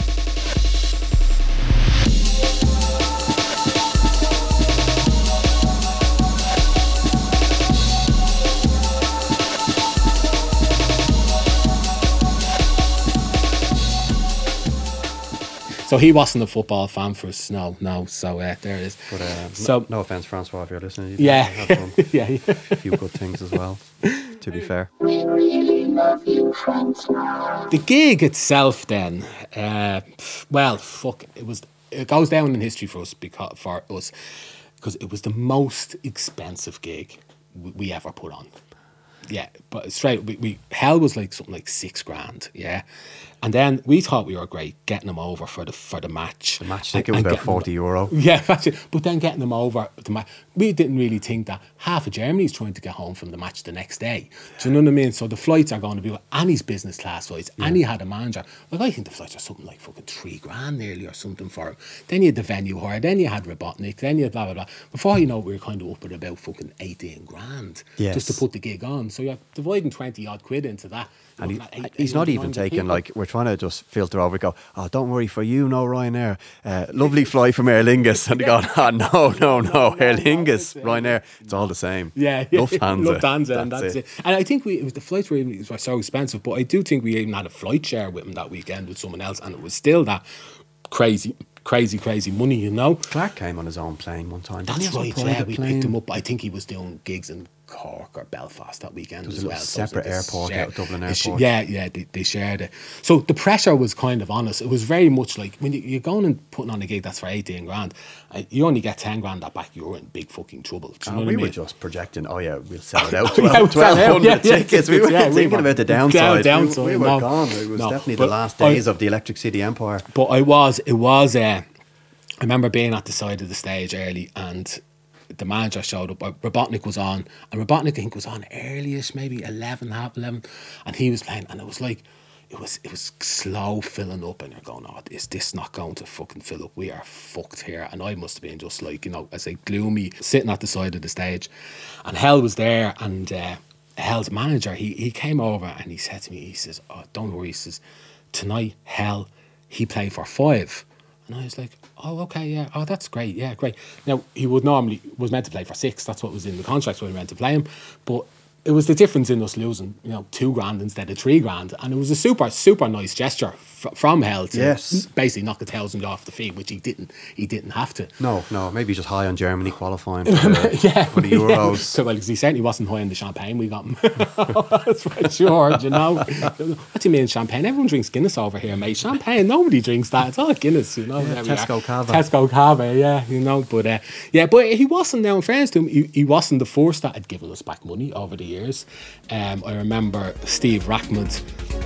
So he wasn't a football fan for us. No. So there it is. But So- no offense, Francois, if you're listening. You Yeah. have done Yeah. a few good things as well. to be fair. The gig itself, then, well, fuck, it goes down in history for us because it was the most expensive gig we ever put on. Yeah, but Hell was like something like $6,000, yeah. And then we thought we were great getting them over for the match. The match ticket was about €40. Yeah, that's it. But then getting them over the match, we didn't really think that half of Germany's trying to get home from the match the next day. Do you know what I mean? So the flights are going to be Annie's business class flights. Yeah. Annie had a manager. Like, I think the flights are something like fucking $3,000 nearly or something for him. Then you had the venue hire. Then you had Robotnik. Then you had blah blah blah. Before you know it, we were kind of up at about fucking $18,000 just to put the gig on. So you're dividing 20 odd quid into that. And he's not even taking, like, we're trying to just filter over, go, oh, don't worry, for you, no Ryanair. Lovely flight from Aer Lingus. And they go, no, Aer Lingus, Ryanair, it's all the same. Yeah. Lufthansa, and that's it. And I think the flights were so expensive, but I do think we even had a flight share with him that weekend with someone else, and it was still that crazy money, you know. Clark came on his own plane one time. That's right, yeah, we picked him up. I think he was doing gigs in Cork or Belfast that weekend as well. Separate airport out of Dublin Airport. They shared it. So the pressure was kind of on us. It was very much like when you're going and putting on a gig that's for $18,000, you only get $10,000 that back, you're in big fucking trouble. Do you know what I mean? We were just projecting, we'll sell it out. 1,200 tickets. We weren't thinking about the downside. We were gone. It was definitely the last days of the Electric City Empire. But I remember being at the side of the stage early, and the manager showed up. Robotnik was on, and Robotnik, I think, was on early-ish, maybe 11, half 11, and he was playing, and it was like, it was slow filling up, and you're going, oh, is this not going to fucking fill up? We are fucked here. And I must have been just like, I say, gloomy, sitting at the side of the stage, and Hell was there, and Hell's manager, he came over and he said to me, he says, oh, don't worry, he says, tonight, Hell, he played for 5. And I was like, oh, okay, yeah, oh, that's great, yeah, great. Now, he was meant to play for 6, that's what was in the contract, so we were meant to play him. But it was the difference in us losing, $2,000 instead of $3,000. And it was a super, super nice gesture from Hell to basically knock $1,000 off the fee, which he didn't have to. No, maybe just high on Germany qualifying for the Euros. Well, because he certainly wasn't high on the champagne we got him. That's for sure, What do you mean champagne? Everyone drinks Guinness over here, mate. Champagne, nobody drinks that. It's all Guinness, Tesco Cava. Tesco Cava, But but he wasn't, now in fairness to him, he wasn't the first that had given us back money over the years. I remember Steve Rackmond.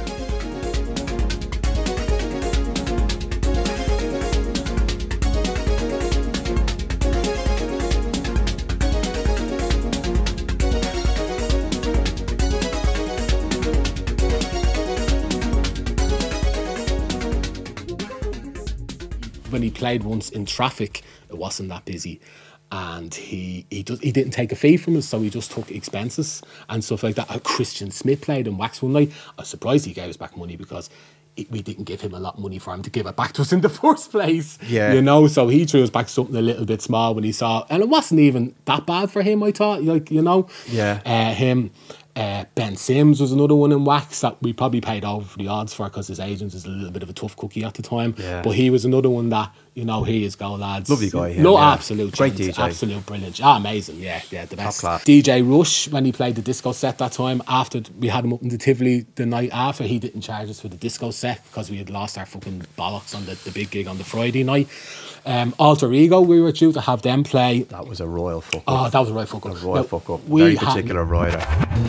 When he played once in Traffic, it wasn't that busy, and he didn't take a fee from us, so he just took expenses and stuff like that. Christian Smith played in Wax one night. I was surprised he gave us back money, because we didn't give him a lot of money for him to give it back to us in the first place. Yeah. So he threw us back something a little bit small when he saw, and it wasn't even that bad for him, I thought. Yeah. Him. Ben Sims was another one in Wax that we probably paid over the odds for, because his agent is a little bit of a tough cookie at the time. Yeah. But he was another one that, here you go, lads. Lovely guy. Absolute. Great DJ. Absolute brilliant. Amazing. Yeah, the best. Top class. DJ Rush, when he played the disco set that time, after we had him up in the Tivoli the night after, he didn't charge us for the disco set because we had lost our fucking bollocks on the big gig on the Friday night. Alter Ego, we were due to have them play. That was a royal fuck up. Oh, that was a royal fuck up. Fuck up. Very particular rider.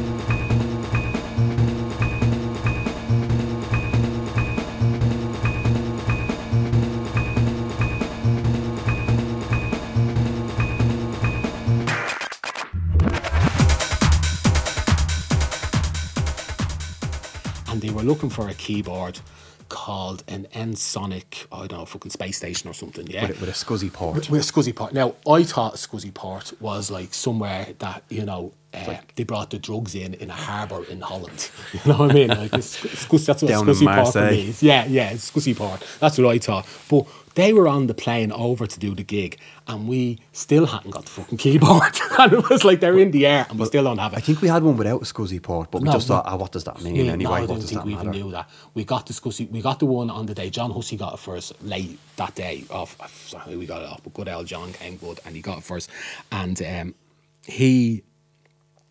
They were looking for a keyboard called an Ensoniq, I don't know, fucking space station or something, yeah? With a SCSI port. With a SCSI port. Now, I thought a SCSI port was like somewhere that, they brought the drugs in a harbour in Holland. You know what I mean? Like, that's what SCSI port for me is. Yeah, SCSI port. That's what I thought. But they were on the plane over to do the gig, and we still hadn't got the fucking keyboard. And it was like they're in the air, and we still don't have it. I think we had one without a SCSI port, but we just thought, what does that mean anyway? I don't think we even knew that. We got the SCSI, we got the one on the day. John Hussey got it first late that day. We got it off, but good old John came good, and he got it first. And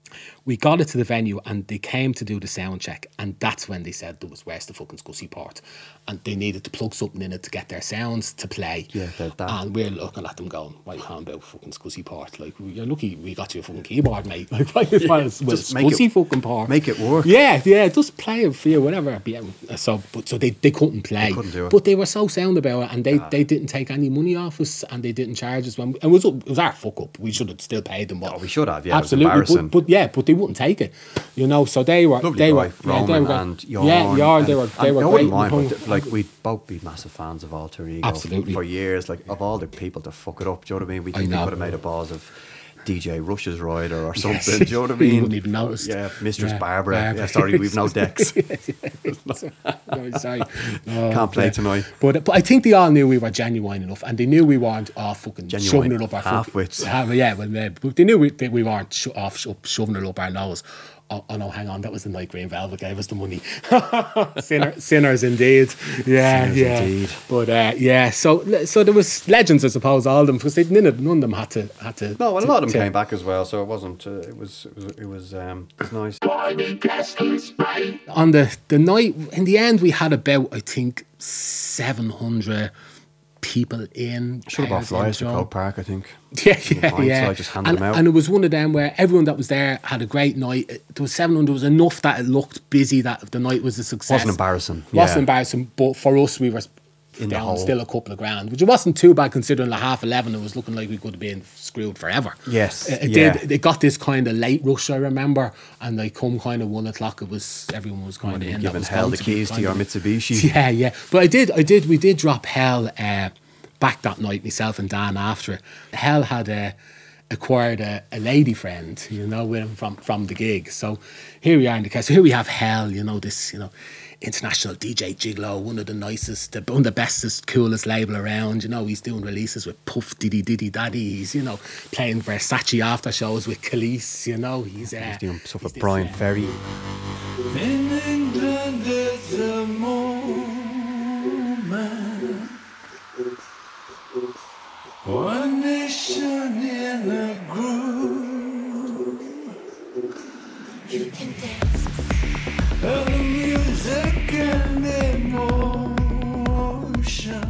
we got it to the venue and they came to do the sound check, and that's when they said there was where's the fucking Scuzzy port, and they needed to plug something in it to get their sounds to play. Yeah, that. And we're looking at them going, "What are you on about fucking Scuzzy port? Like, you're lucky we got you a fucking keyboard, mate. Like, why with Just make Scuzzy it- fucking port? make it work." Yeah, just play it for you, whatever. Yeah, so they couldn't play, couldn't do it. but they were so sound about it, and they didn't take any money off us, and they didn't charge us when it was our fuck up. We should have still paid them. But Oh, we should have, yeah, it was absolutely. embarrassing. But they wouldn't take it, you know. So they were Lovely they guy, were yeah, Roman they were and great. Jorn. Yeah, Jorn, they were and great. I wouldn't mind, and but like we'd both be massive fans of Alter Ego. Absolutely. For years. Like of all the people to fuck it up, do you know what I mean? We think they know. could have made a balls of DJ Rush's Rider or Yes. something. Do you know what I mean? You wouldn't even notice. Yeah, Mistress Yeah, Barbara. Barbara. Yeah, sorry, we've no decks. No, sorry. No, Can't play yeah. tonight. But I think they all knew we were genuine enough, and they knew we weren't fucking Genuine shoving it up our half-wits. Yeah, well, but they knew that we weren't shoving it up our nose. Oh no, hang on, that was the night Green Velvet gave us the money. Sinners indeed. Yeah, Sinners yeah. indeed. But yeah, so there was legends, I suppose, all of them, because none of them had to. No, and a lot of them to- came back as well, so it wasn't. It was nice. On the night, in the end, we had about, I think, 700 people in. Should have bought flyers to Joe. Croke Park, I think. Yeah, hindsight, yeah. just hand them out. And it was one of them where everyone that was there had a great night. There was 700. There was enough that it looked busy, that the night was a success. Wasn't embarrassing. Wasn't Yeah. embarrassing, but for us, we were In the down hole. still a couple of grand, which it wasn't too bad considering the 11:30. It was looking like we could have been screwed forever. Yes, It yeah. did. It got this kind of late rush, I remember, and they come kind of 1 o'clock. It was everyone was kind of in. that Giving was Hell going the to be keys to kind your of- Mitsubishi. Yeah, yeah. But we did drop Hell back that night, myself and Dan, after it. Hell had acquired a lady friend, you know, with him from the gig. So here we are in the case. So here we have Hell, you know, this, you know, international DJ Gigolo, one of the nicest, one of the bestest, coolest label around. You know, he's doing releases with Puff Diddy Diddy Daddy. He's, you know, playing Versace after shows with Khalees, you know. He's Doing stuff with he's this, Brian Ferry. In England it's a moment, one nation in a groove, of music and emotion.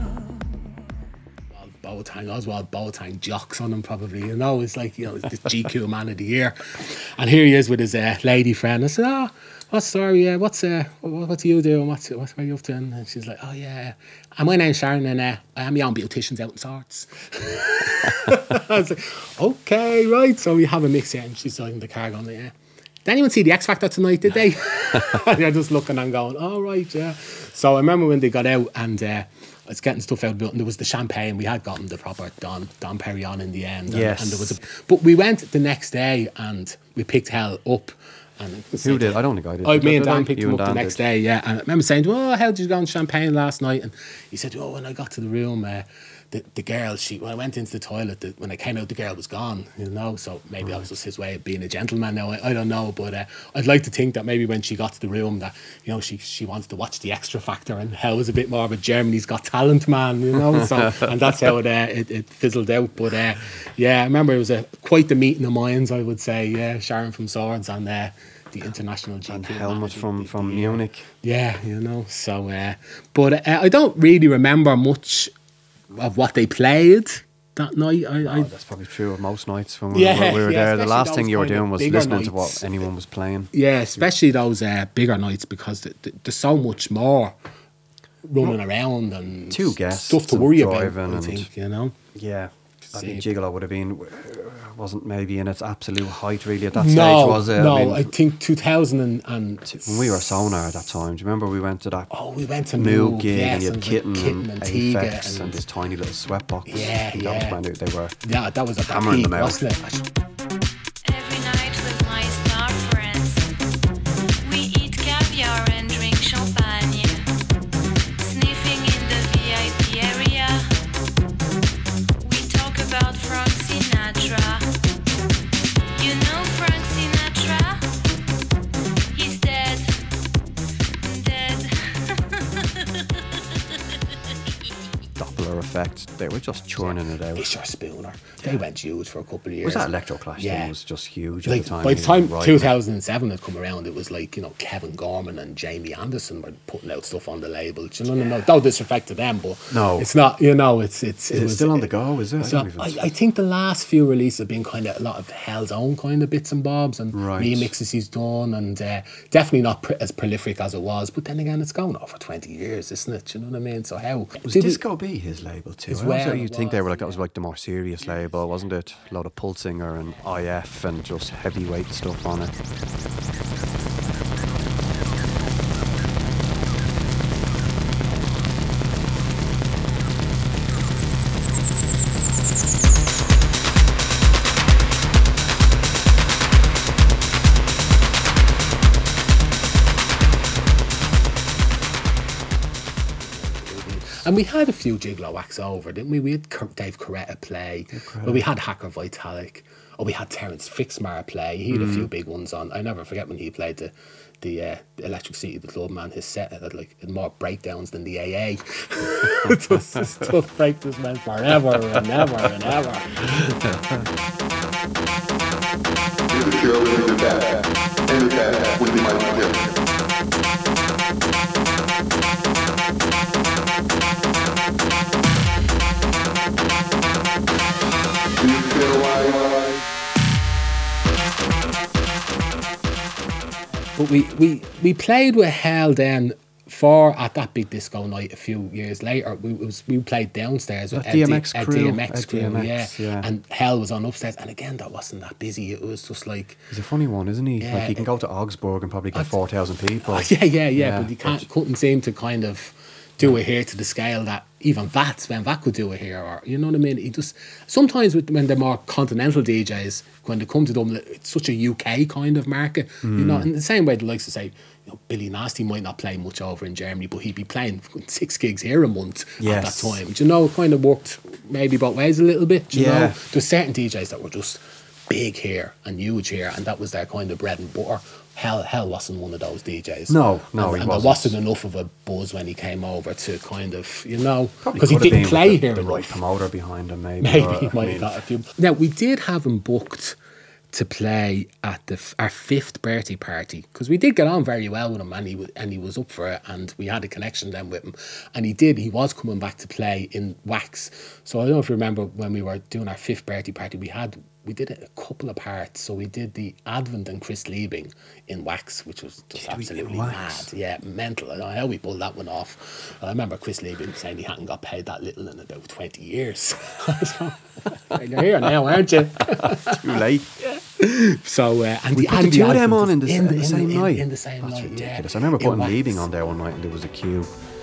Oswald Boateng jocks on him probably, you know. It's like, you know, it's this GQ man of the year, and here he is with his lady friend. I said, "Oh, what's the story? What do you do? And what are you up to?" And she's like, "Oh yeah, and my name's Sharon, and I am my own beautician's out in Swords." I was like, "Okay, right." So we have a mix here, and she's like in the car going, "Yeah. Did anyone see the X Factor tonight, did they?" And you're just looking and going, "Oh, right, yeah." So I remember when they got out, and I was getting stuff out of it, and there was the champagne. We had gotten the proper Dom Perignon in the end. Yes. And there was but we went the next day, and we picked Hell up. And Who did? I don't think I did. Me and Did I? Dan picked You him and up the Dan next did. day, yeah. And I remember saying, "Oh, how did you go on champagne last night?" And he said, "Oh, when I got to the room, the girl, when I went into the toilet, when I came out, the girl was gone, you know." So maybe that was just his way of being a gentleman now. I don't know, but I'd like to think that maybe when she got to the room that, you know, she wants to watch the Extra Factor, and Hell was a bit more of a Germany's Got Talent man, you know. So and that's how it fizzled out. But yeah, I remember it was quite the meeting of minds, I would say. Yeah, Sharon from Swords and the international GQ And man Helmut of from the year. Munich. Yeah, you know. So, but I don't really remember much of what they played that night. That's probably true of most nights when we Yeah, were yeah, there. The especially last thing those you were kind of doing was bigger listening to nights. what anyone was playing. yeah, especially those bigger nights, because there's so much more running around and Two guests stuff to and worry about. driving I and- think, you know. Yeah. I think Same. Gigolo would have been, wasn't maybe in its absolute height really at that No, stage, was it? no. I mean, I think 2000 and when we were Sonar at that time, do you remember we went to that we went to Moog Moog, gig yes, and you had and Kitten, Kitten and and Tiga Aphex and and- this tiny little sweatbox. Yeah, That was yeah. when they were Yeah, that was at that hammering peak, them out. wasn't it? Every night with my star friends, we eat caviar and drink champagne, sniffing in the VIP area. We talk about Frank Sinatra. You know Frank Sinatra? He's dead. Dead. Doppler effect. effect, they were just churning it out. Fisher Spooner. They went huge for a couple of years. Was that Electroclash Yeah. thing was just huge Like, at the time. by the time Right. 2007 had come around, it was like, you know, Kevin Gorman and Jamie Anderson were putting out stuff on the label. Do you know, no disrespect to them, but No. it's not, you know, it Is was it still on the go, is it? So I think the last few releases have been kind of a lot of Hell's Own kind of bits and bobs and Right. remixes he's done, and definitely not as prolific as it was. But then again, it's going on for 20 years, isn't it? Do you know what I mean? So how Was did he- Disco B his label too? As I always well, thought it you'd think they was, were like, that was like the more serious label, wasn't it? A lot of Pulsinger and IF and just heavyweight stuff on it. And we had a few Gigolo acts over, didn't we? We had Dave Coretta play. Well, we had Hacker Vitalik. Or we had Terence Fixmar play. He had a few big ones on. I never forget when he played the Electric City, the Club Man. His set had like more breakdowns than the AA. This stuff break just went forever and ever and ever. The show in the back, in the back with the mic. Do you feel like? But we played with Hell then at that big disco night a few years later. We played downstairs with At DMX Ed crew, DMX Ed crew, DMX, yeah. And Hell was on upstairs, and again that wasn't that busy. It was just like He's a funny one, isn't he? Yeah, Like, he can go to Augsburg and probably get 4,000 people. yeah, but he couldn't seem to kind of do it here to the scale that even Sven Vat could do it here, or you know what I mean. He just sometimes when they're more continental DJs, when they come to Dublin, it's such a UK kind of market, you know. In the same way, the likes to say, you know, Billy Nasty might not play much over in Germany, but he'd be playing 6 gigs here a month at that Yes. time. Do you know, it kind of worked maybe both ways a little bit. Do you Yeah. know, there's certain DJs that were just big here and huge here, and that was their kind of bread and butter. Hell wasn't one of those DJs. No, and he there wasn't. wasn't enough of a buzz when he came over to kind of, you know, Probably because he could have didn't been play with here the right enough. promoter behind him, maybe. Maybe or, he I might mean, have got a few. Now, we did have him booked to play at our 5th birthday party, because we did get on very well with him, and he was up for it, and we had a connection then with him, and he was coming back to play in Wax. So I don't know if you remember when we were doing our 5th birthday party, we did it a couple of parts. So we did the Advent and Chris Liebing in Wax, which was just Did we absolutely in mad. Wax? Yeah, mental. I don't know how we pulled that one off. I remember Chris Liebing saying he hadn't got paid that little in about 20 years. You're here now, aren't you? Too late. So and We the put the two of them Advent on in the in same night. In the same That's night, ridiculous. yeah. I remember In putting Wax. Leaving on there one night and there was a queue.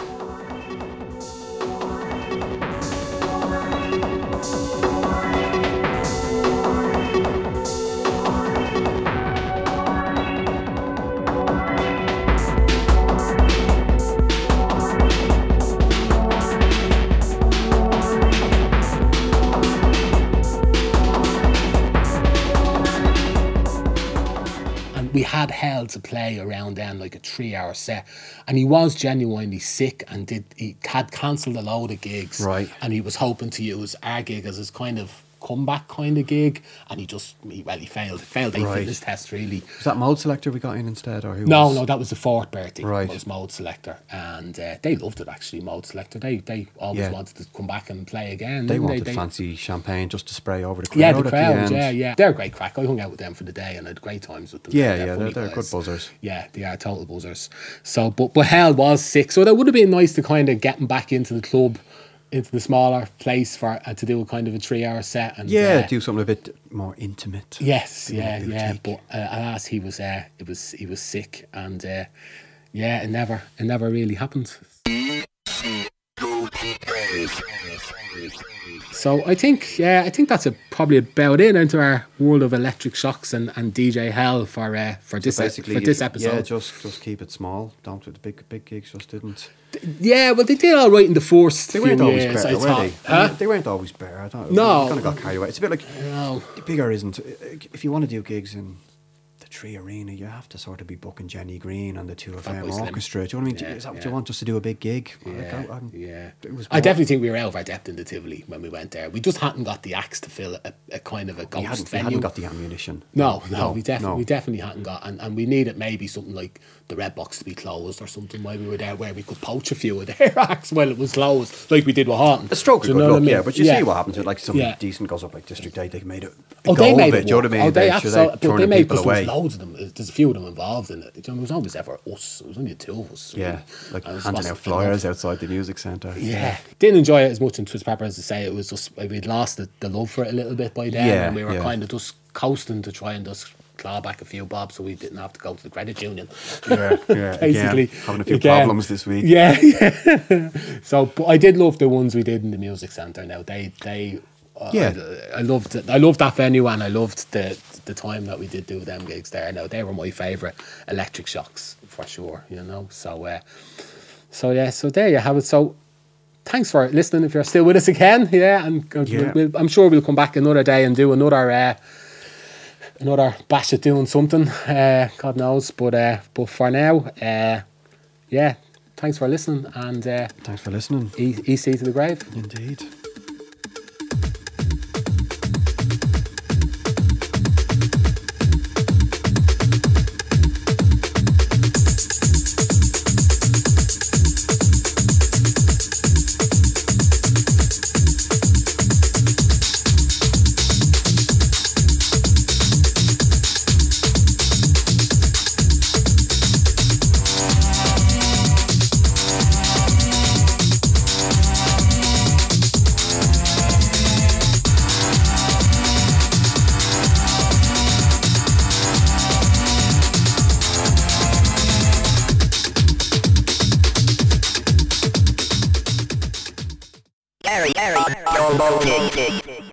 And we had Hell to play around then, like a 3-hour set, and he was genuinely sick and he had cancelled a load of gigs, Right. And he was hoping to use our gig as his kind of comeback kind of gig, and he failed a Right. fitness test really. Was that Mode Selector we got in instead? Or who No, was? that was the 4th birthday. Right. Was Mode Selector, and they loved it actually. Mode Selector, they always Yeah. wanted to come back and play again. They didn't wanted They- fancy champagne just to spray over the crowd. Yeah, the at crowd. the end. Yeah. They're a great crack. I hung out with them for the day and had great times with them. Yeah, funny they're good guys. buzzers. Yeah, they are total buzzers. So, but Hell was sick. So that would have been nice to kind of get him back into the club, into the smaller place for to do a kind of a 3-hour set. And Yeah, do something a bit more intimate. yes, Maybe yeah, a yeah. boutique. But alas, he was sick, and yeah, it never really happened. So I think that's probably about it into our world of Electric Shocks and DJ Hell for this Basically, episode. yeah, just keep it small. Don't do the big gigs. Just didn't. Yeah, well, they did all right in the first They few weren't always years, better, I were thought. they? Huh? They weren't always better. I thought No. we kind of got carried away. It's a bit like No. bigger isn't. If you want to do gigs in the Tree Arena, you have to sort of be booking Jenny Green and the 2FM Fatboy Slim. Orchestra. Do you know what I mean? Yeah, Is that what yeah. you want us to do a big gig? Yeah. It was I definitely think we were out of our depth in the Tivoli when we went there. We just hadn't got the acts to fill a kind of a we ghost hadn't venue. got the ammunition. No, we definitely hadn't got, and we needed maybe something like the Red Box to be closed or something while we were there, where we could poach a few of their acts while it was closed, like we did with Horton. A stroke Do of you good know luck, what I mean? yeah. But you see what happens with like something Yeah. decent goes up like District 8, they made it. They made it. it Do you know work. what I mean? They Sure, absolutely, but they turning made people because there was away. loads of them. There's a few of them involved in it. You know, there was always ever us. It was only the two of us. Yeah, really. like And it was handing out enough. flyers outside the music centre. Yeah, didn't enjoy it as much in Twist Pepper as to say. It was just we'd lost the love for it a little bit by then, Yeah, and we were yeah. kind of just coasting to try and just claw back a few bob, so we didn't have to go to the credit union. Yeah. Basically, Again, having a few problems this week. Yeah. So, but I did love the ones we did in the music centre. Now they. Yeah. I loved that venue, and I loved the time that we did do them gigs there. Now they were my favourite Electric Shocks for sure, you know. So there you have it. So thanks for listening. If you're still with us again, yeah, and I'm sure we'll come back another day and do another bash at doing something. God knows, but for now, yeah. Thanks for listening, and Thanks for listening. EC to the grave. Indeed. Gary, Jumbo King.